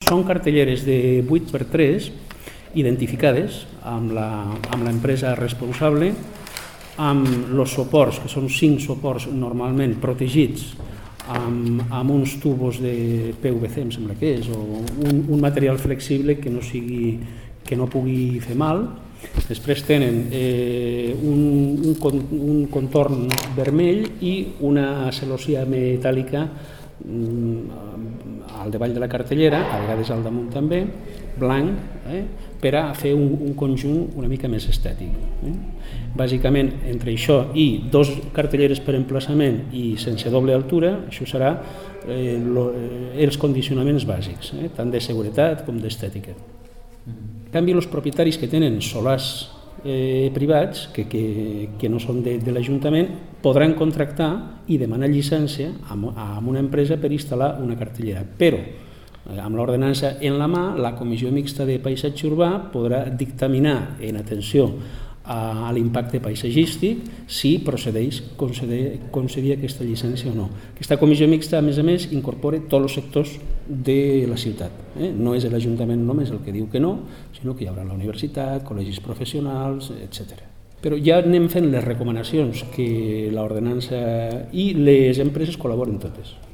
són cartelleres de 8x3 identificades amb l'empresa responsable, amb els suports, que són 5 suports normalment protegits amb uns tubos de PVC, em sembla que és, o un material flexible que no pugui fer mal. Després tenen un contorn vermell i una celossia metàl·lica al davall de la cartellera, a vegades al damunt també, blanc, per a fer un conjunt una mica més estètic. Bàsicament, entre això i 2 cartelleres per emplaçament i sense doble altura, això serà els condicionaments bàsics, tant de seguretat com d'estètica. En canvi, els propietaris que tenen solars privats, que no són de l'Ajuntament, podran contractar i demanar llicència a una empresa per instal·lar una cartellera. Però, amb l'ordenança en la mà, la Comissió Mixta de Paisatge Urbà podrà dictaminar en atenció a l'impacte paisatgístic si procedeix concedir aquesta llicència o no. Aquesta comissió mixta, a més, incorpora tots els sectors de la ciutat. No és l'Ajuntament només el que diu que no, sinó que hi haurà la universitat, col·legis professionals, etc. Però ja anem fent les recomanacions que l'ordenança i les empreses col·laboren totes.